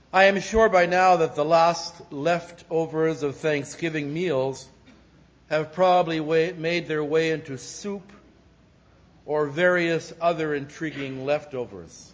I am sure by now that the last leftovers of Thanksgiving meals have probably made their way into soup or various other intriguing leftovers.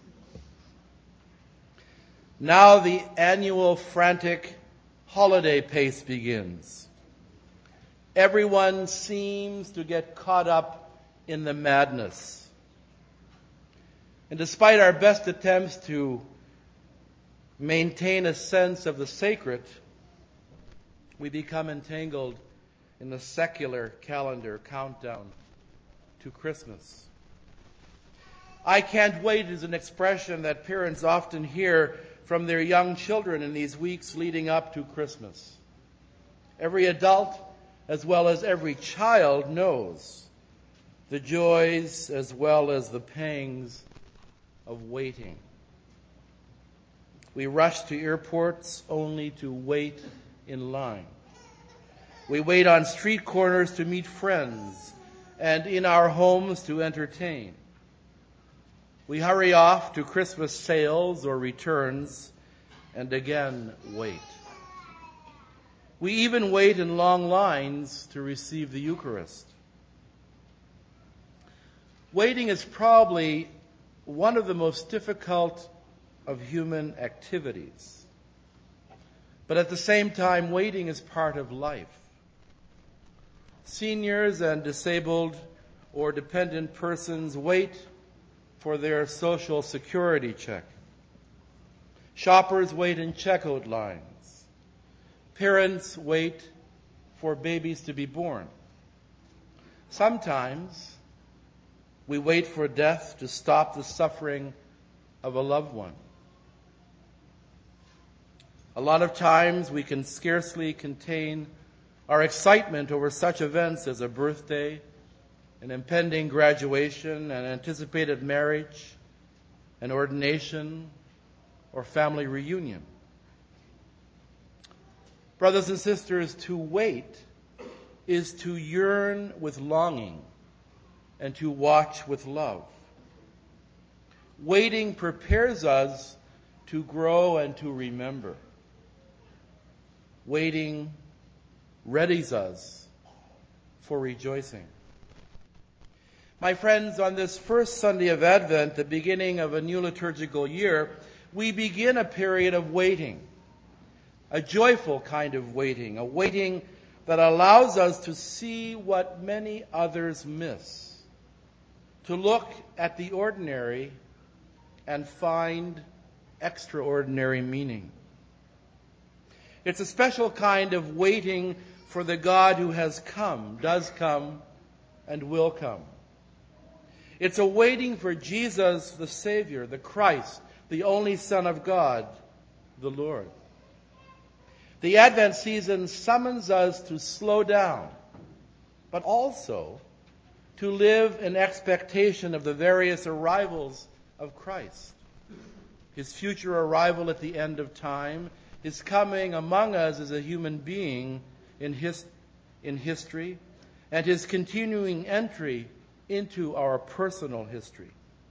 Now the annual frantic holiday pace begins. Everyone seems to get caught up in the madness. And despite our best attempts to maintain a sense of the sacred, we become entangled in the secular calendar countdown to Christmas. I can't wait is an expression that parents often hear from their young children in these weeks leading up to Christmas. Every adult, as well as every child, knows the joys as well as the pangs of waiting. We rush to airports only to wait in line. We wait on street corners to meet friends and in our homes to entertain. We hurry off to Christmas sales or returns and again wait. We even wait in long lines to receive the Eucharist. Waiting is probably one of the most difficult of human activities. But at the same time, waiting is part of life. Seniors and disabled or dependent persons wait for their Social Security check. Shoppers wait in checkout lines. Parents wait for babies to be born. Sometimes we wait for death to stop the suffering of a loved one. A lot of times we can scarcely contain our excitement over such events as a birthday, an impending graduation, an anticipated marriage, an ordination, or family reunion. Brothers and sisters, to wait is to yearn with longing and to watch with love. Waiting prepares us to grow and to remember. Waiting readies us for rejoicing. My friends, on this first Sunday of Advent, the beginning of a new liturgical year, we begin a period of waiting, a joyful kind of waiting, a waiting that allows us to see what many others miss, to look at the ordinary and find extraordinary meaning. It's a special kind of waiting for the God who has come, does come, and will come. It's a waiting for Jesus, the Savior, the Christ, the only Son of God, the Lord. The Advent season summons us to slow down, but also to live in expectation of the various arrivals of Christ. His future arrival at the end of time, His coming among us as a human being in history, and His continuing entry into our personal history.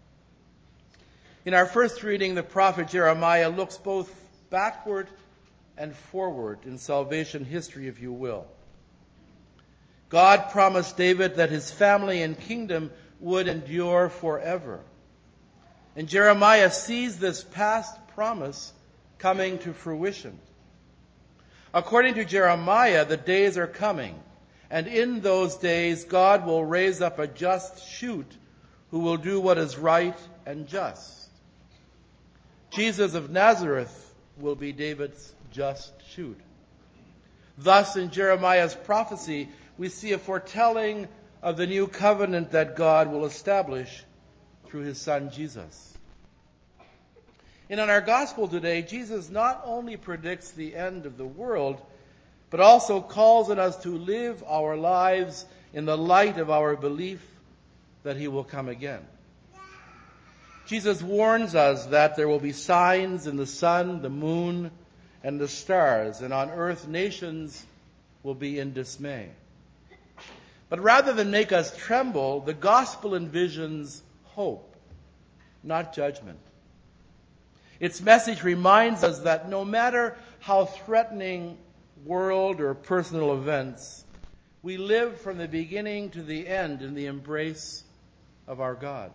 In our first reading, the prophet Jeremiah looks both backward and forward in salvation history, if you will. God promised David that his family and kingdom would endure forever. And Jeremiah sees this past promise coming to fruition. According to Jeremiah, the days are coming, and in those days God will raise up a just shoot who will do what is right and just. Jesus of Nazareth will be David's just shoot. Thus, in Jeremiah's prophecy, we see a foretelling of the new covenant that God will establish through His Son Jesus. And in our gospel today, Jesus not only predicts the end of the world, but also calls on us to live our lives in the light of our belief that He will come again. Jesus warns us that there will be signs in the sun, the moon, and the stars, and on earth nations will be in dismay. But rather than make us tremble, the gospel envisions hope, not judgment. Its message reminds us that no matter how threatening world or personal events, we live from the beginning to the end in the embrace of our God.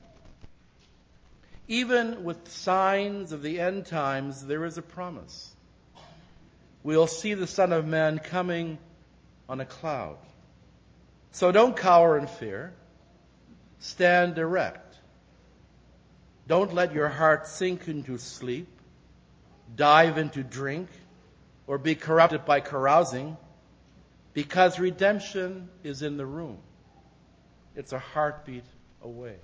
Even with signs of the end times, there is a promise. We'll see the Son of Man coming on a cloud. So don't cower in fear. Stand erect. Don't let your heart sink into sleep, dive into drink, or be corrupted by carousing, because redemption is in the room. It's a heartbeat away.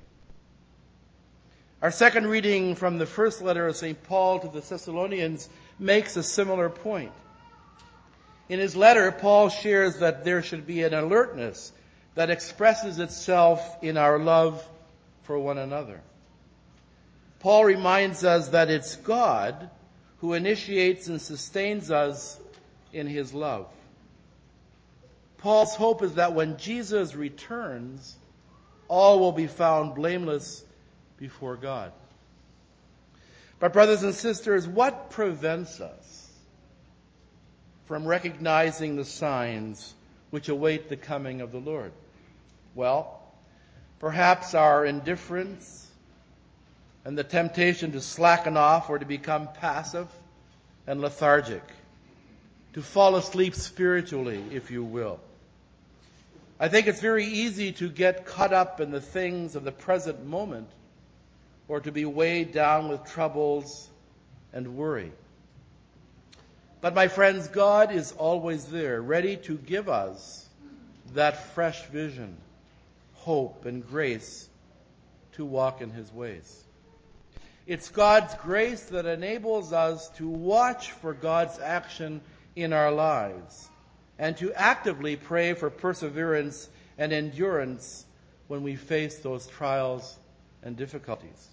Our second reading from the first letter of St. Paul to the Thessalonians makes a similar point. In his letter, Paul shares that there should be an alertness that expresses itself in our love for one another. Paul reminds us that it's God who initiates and sustains us in his love. Paul's hope is that when Jesus returns, all will be found blameless before God. But brothers and sisters, what prevents us from recognizing the signs which await the coming of the Lord? Well, perhaps our indifference and the temptation to slacken off or to become passive and lethargic, to fall asleep spiritually, if you will. I think it's very easy to get caught up in the things of the present moment or to be weighed down with troubles and worry. But my friends, God is always there, ready to give us that fresh vision, hope, and grace to walk in his ways. It's God's grace that enables us to watch for God's action in our lives and to actively pray for perseverance and endurance when we face those trials and difficulties.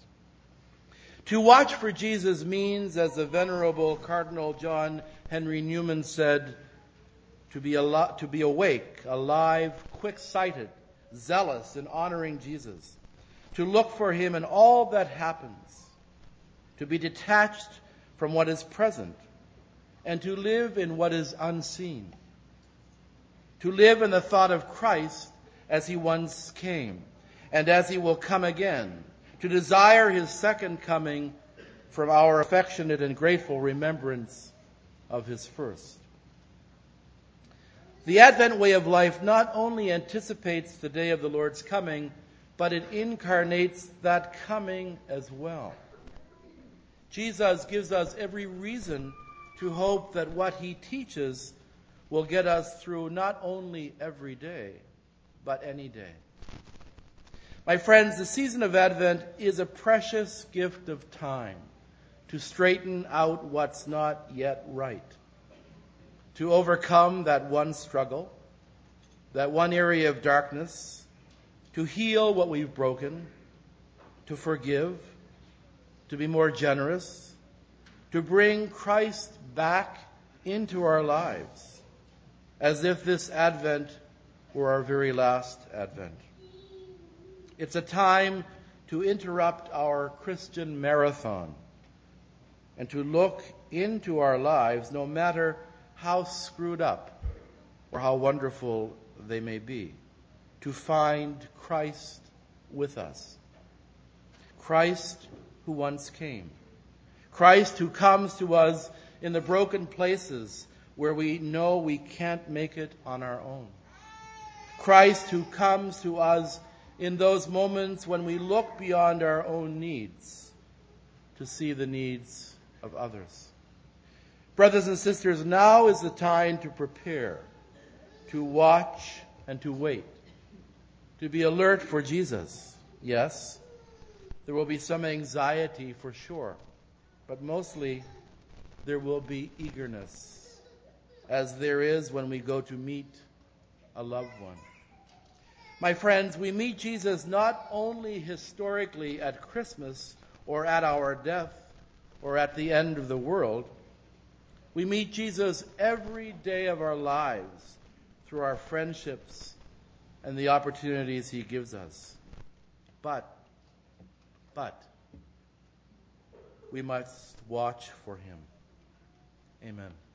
To watch for Jesus means, as the Venerable Cardinal John Henry Newman said, to be awake, alive, quick-sighted, zealous in honoring Jesus, to look for him in all that happens, to be detached from what is present, and to live in what is unseen, to live in the thought of Christ as he once came and as he will come again, to desire his second coming from our affectionate and grateful remembrance of his first. The Advent way of life not only anticipates the day of the Lord's coming, but it incarnates that coming as well. Jesus gives us every reason to hope that what he teaches will get us through not only every day, but any day. My friends, the season of Advent is a precious gift of time to straighten out what's not yet right, to overcome that one struggle, that one area of darkness, to heal what we've broken, to forgive, to be more generous, to bring Christ back into our lives, as if this Advent were our very last Advent. It's a time to interrupt our Christian marathon and to look into our lives, no matter how screwed up or how wonderful they may be, to find Christ with us. Christ who once came. Christ who comes to us in the broken places where we know we can't make it on our own. Christ who comes to us in those moments when we look beyond our own needs to see the needs of others. Brothers and sisters, now is the time to prepare, to watch and to wait, to be alert for Jesus. Yes, there will be some anxiety for sure, but mostly there will be eagerness, as there is when we go to meet a loved one. My friends, we meet Jesus not only historically at Christmas or at our death or at the end of the world. We meet Jesus every day of our lives through our friendships and the opportunities he gives us. But, we must watch for him. Amen.